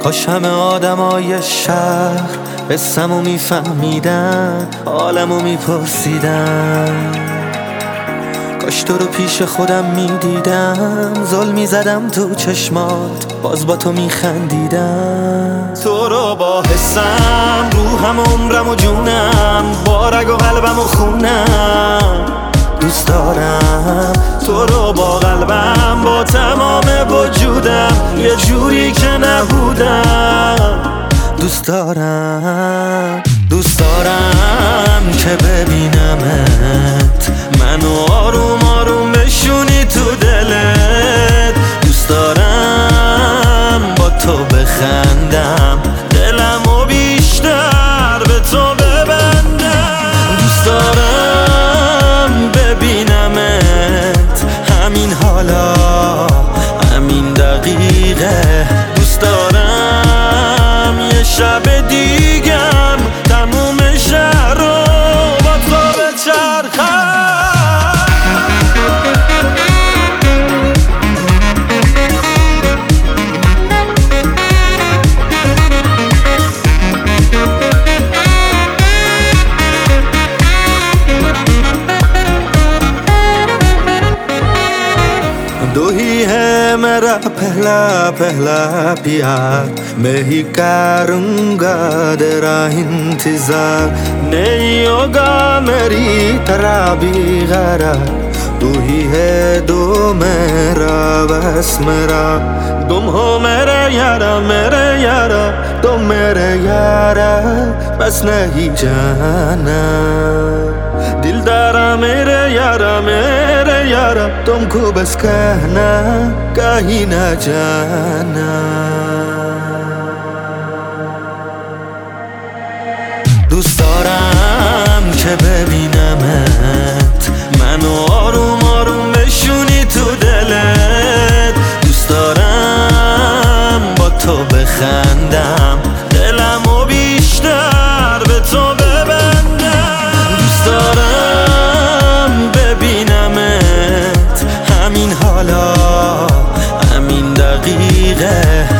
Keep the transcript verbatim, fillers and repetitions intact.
کاش همه آدمای شهر قصه‌مو میفهمیدن، حالمو میپرسیدن. کاش تو رو پیش خودم میدیدم، ظلم میزدم تو چشمات، باز با تو میخندیدم. تو رو با حسم، روحم و عمرم و جونم، با رگ و قلبم و خونم دوست دارم. تو رو با قلبم، با تمام وجودم، یه جوری که نبودم دوست دارم. دوست دارم که ببینمت، منو آروم آروم بشونی تو دلت. دوست دارم با تو بخندم، دلمو بیشتر به تو ببندم. دوست دارم ببینمت همین حالا، همین دقیقه. دوست دارم یه شب دیگم تموم شهر رو با تو بچرخم. दो ही है मेरा पहला पहला प्यार, मैं ही करूँगा तेरा इंतजार। नहीं होगा मेरी तरह भी गरार, तू ही है दो मेरा बस मेरा। तुम हो मेरे यारा मेरे यारा, तुम मेरे यारा बस नहीं जाना। दिलदारा मेरे यारा मेरे यारा, तुमको बस कहना कहीं ना जाना। دوست دارم که ببینمت، منو آروم آروم بشونی تو دلت. دوست دارم با تو بخندم، دلمو بیشتر به تو ببندم. دوست دارم ببینمت همین حالا، همین دقیقه.